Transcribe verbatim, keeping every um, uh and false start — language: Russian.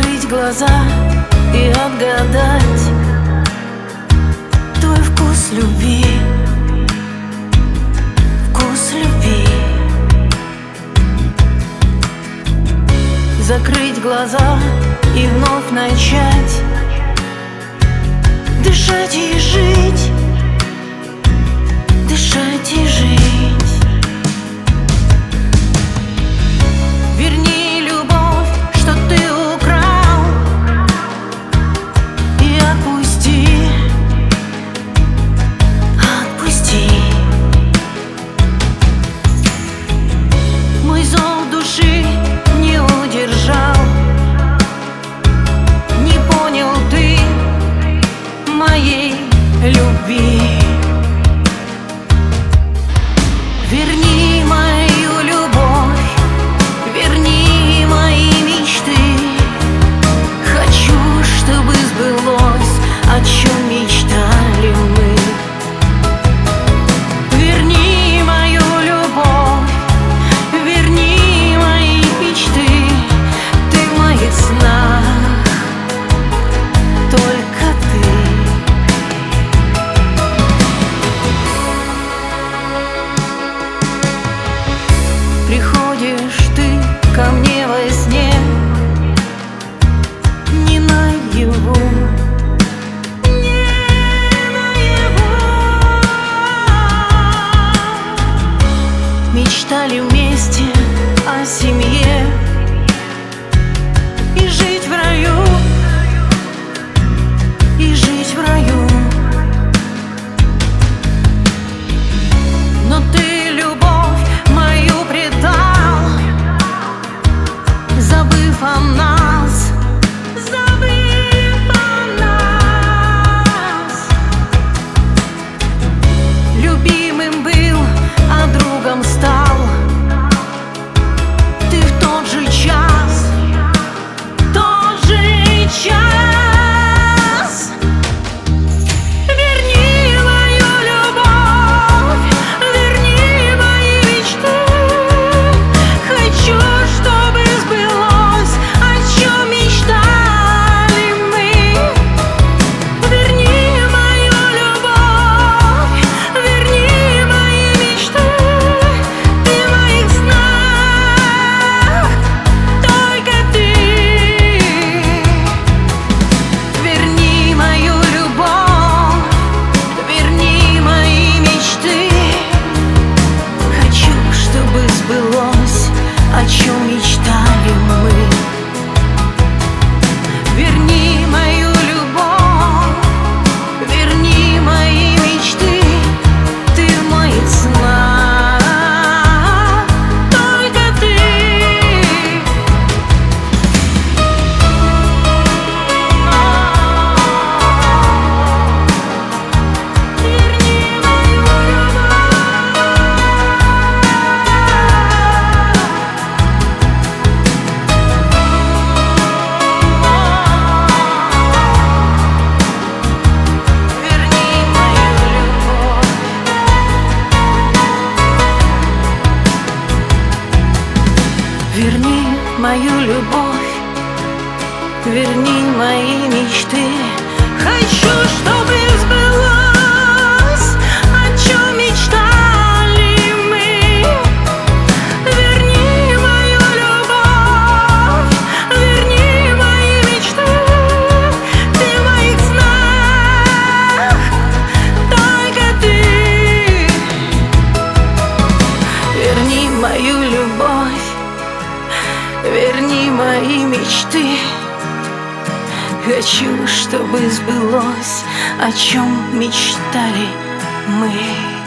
Закрыть глаза и отгадать твой вкус любви, вкус любви. Закрыть глаза и вновь начать дышать и жить, дышать и жить. Верни любовь, что ты украл, и отпусти, отпусти. Мой зов души не удержал, не понял ты моей любви. Верни мою любовь, верни мои мечты. Хочу, чтобы сбылось, о чем мечтали мы. Верни мою любовь, верни мои мечты. Ты в моих снах, только ты. Приходишь ты ко мне во сне, не наяву, не наяву. Мечтали вместе о семье и жить в раю, и жить в раю. Но ты любовь мою предал, забыв о нас, забыв о нас. Любимым был, а другом стал. Ты в тот же час, тот же час. Верни мою любовь, верни мои мечты. Хочу, чтобы сбылось, о чем мечтали мы. Верни мою любовь, верни мои мечты. Ты в моих снах, только ты. Верни мою любовь, верни мои мечты. Хочу, чтобы сбылось, о чем мечтали мы. Верни мою любовь, верни мои мечты. Ты в моих снах, только ты. Верни мою Верни мою любовь, верни мои мечты. Хочу, чтобы сбылось, о чем мечтали мы. Верни мою любовь, верни мои мечты. Ты в моих снах, только ты. Верни мою любовь, верни мои мечты. Хочу, чтобы сбылось, о чем мечтали мы.